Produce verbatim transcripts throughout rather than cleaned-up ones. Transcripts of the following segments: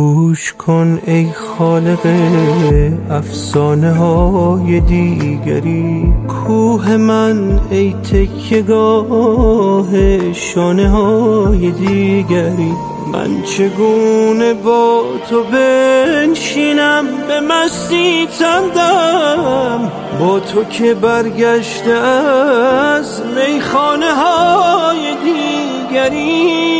گوش کن ای خالق افسانه های دیگری، کوه من ای تکیه‌گاه شانه های دیگری. من چگونه با تو بنشینم به مستی تندم، با تو که برگشته از میخانه های دیگری.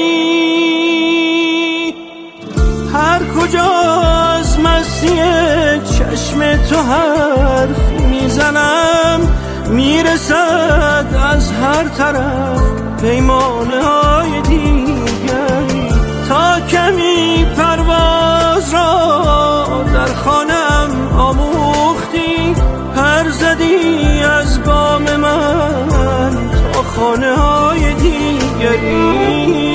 هر کجا از مستی چشم تو حرف میزنم، میرسد از هر طرف پیمانه های دیگری. تا کمی پرواز را در خانم آموختی، پر زدی از بام من تا خانه های دیگری.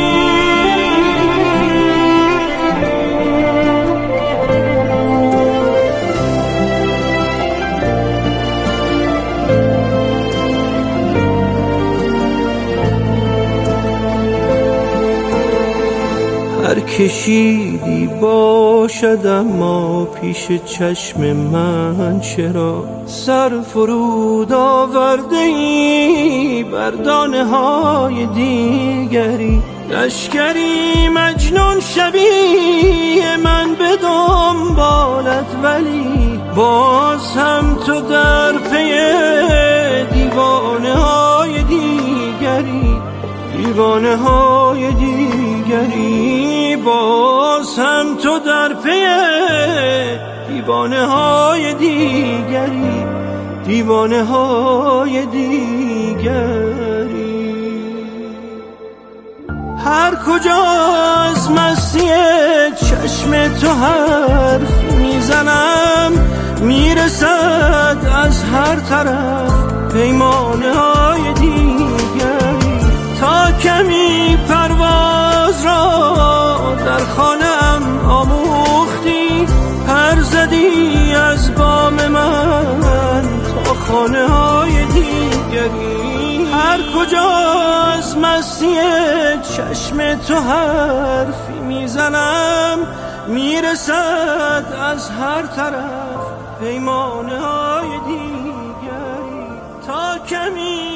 هر کشیدی باشد اما پیش چشم من چرا سر فرود آورده ای بر دانه های دیگری. لشکری مجنون شبیه من به دنبالت، ولی باز هم تو در پی دیوانه های دیگری. دیوانه های دیگری، باز هم تو در پی دیوانه های دیگری. دیوانه های دیگری. هر کجا از مستی چشم تو حرف میزنم، میرسد از هر طرف پیمانه های دیگری. تا کمی پرواز را در خانم آموختی، پر زدی از بام من تا خانه های دیگری. هر کجا از مستی چشم تو حرفی میزنم، میرسد از هر طرف پیمانه های دیگری. تا کمی